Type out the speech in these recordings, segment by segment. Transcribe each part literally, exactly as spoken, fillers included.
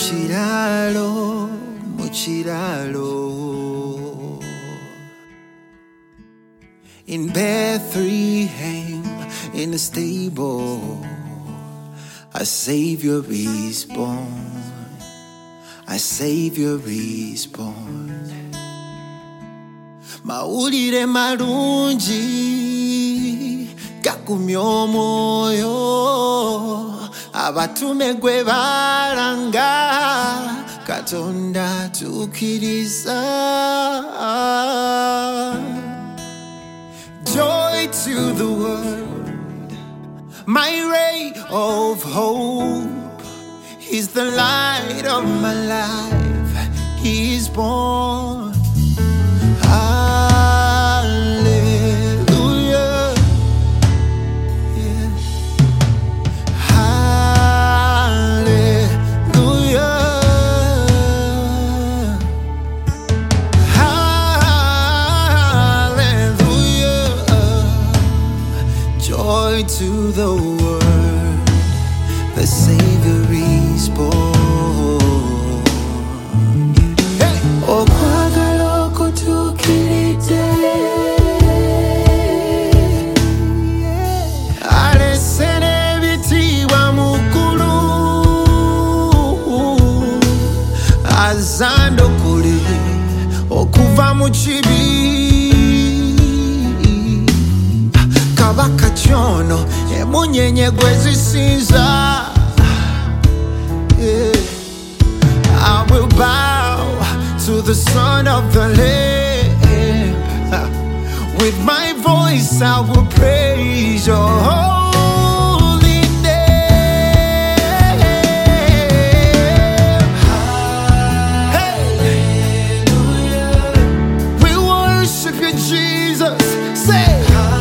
Muchiralo, muchiralo. In Bethlehem, in the stable, a Savior is born. A Savior is born. Maulire marunji gakumya moyo, abatume gwe baranga Katonda tukiriza. Joy to the world, my ray of hope. He's the light of my life. He is born. Hallelujah. Yeah. Hallelujah. Hallelujah. Joy to the world, the Savior is born. Hey! Oh, kwagala okutuukiride, alese n'ebitiibwa mu ggulu, azandokole okuva mu kibi. Kabaka kyono emunyenye gwe zisinza. I will bow to the Son of the Lamb. With my voice I will praise your holy name. Hallelujah. We worship you, Jesus. Say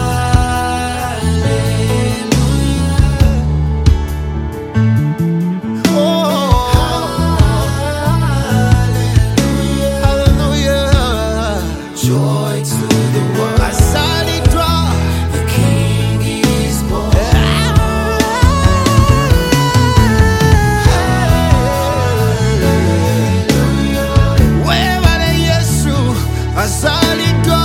joy to the world. A solid rock, the King is born. Hallelujah. Wherever the Yesu, a solid rock.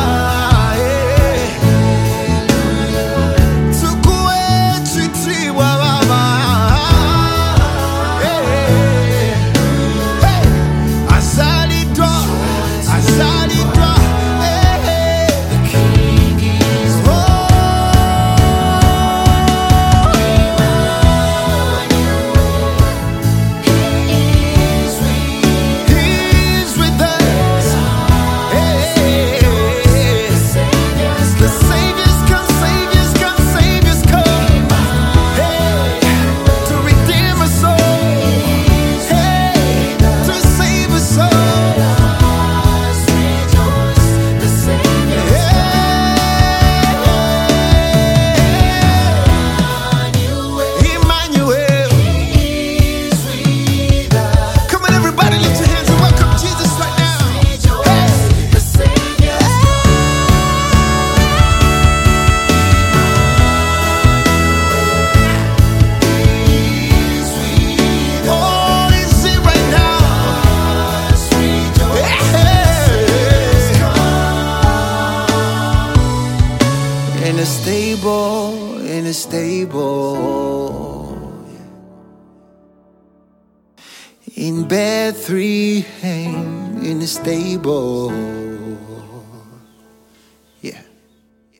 In a stable, in a stable, in Bethlehem, in a stable.